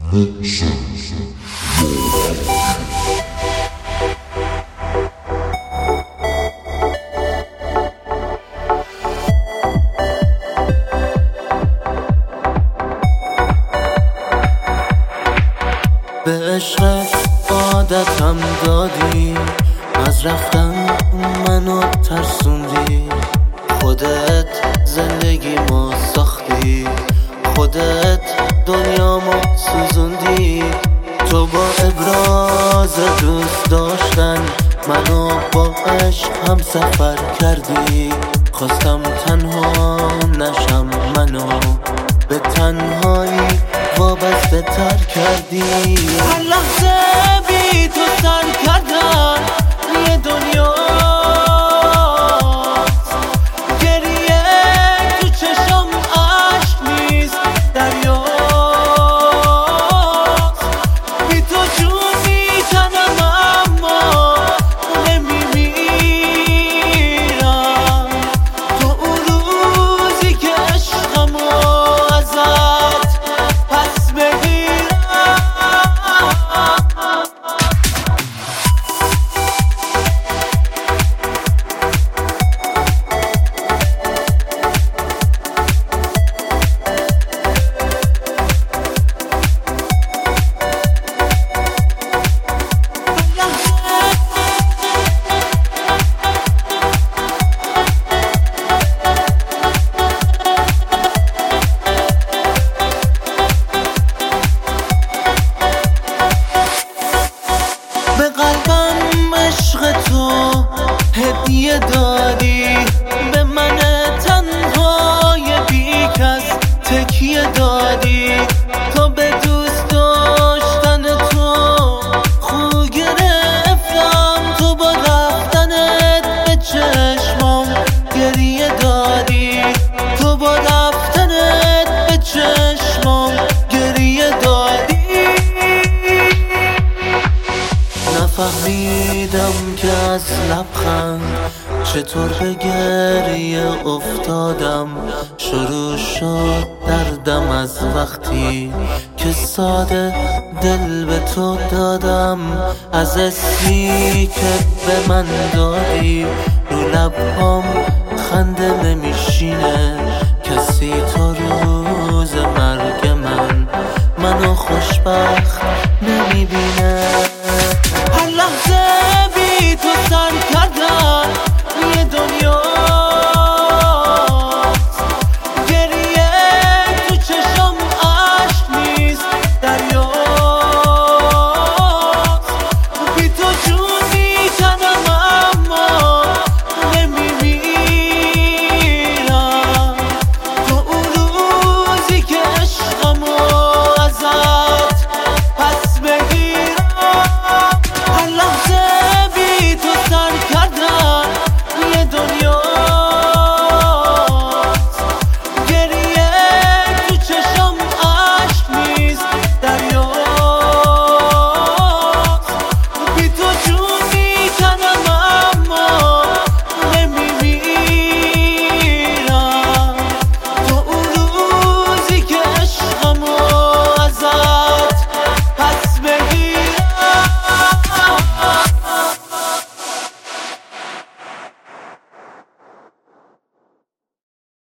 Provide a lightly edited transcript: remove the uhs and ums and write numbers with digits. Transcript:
به عشقت عادتم دادی، از رفتن منو ترسوندی. خودت زندگیمو ساختی، خودت دنیامو سوزوندی. تو با ابراز دوست داشتن منو با عشق هم سفر کردی. خواستم تنها نشم، منو به تنهایی وابسته تر کردی. هر لحظه بی تو سر کردن یه دنیا، گریه تو چشم عشق نیست دریاست. بی تو جون میکنم اما نمیمیرم. تو اون روزی که عشقمو ازت پس بگیرم. به قلبم عشق تو هدیه دادی، به من تنهای بی کس تکیه دادی. تو به دوست داشتن تو خو گرفتم، تو با رفتنت به چشمام گریه دادی. تو با رفتنت به چشمام گریه دادی. نفهمیدم که از لبخند چطور به گریه افتادم. شروع شد دردم از وقتی که ساده دل به تو دادم. از اسمی که به من دادی رو لبام خنده نمیشینه. کسی تا روز مرگ منو خوشبخت نمیبینه.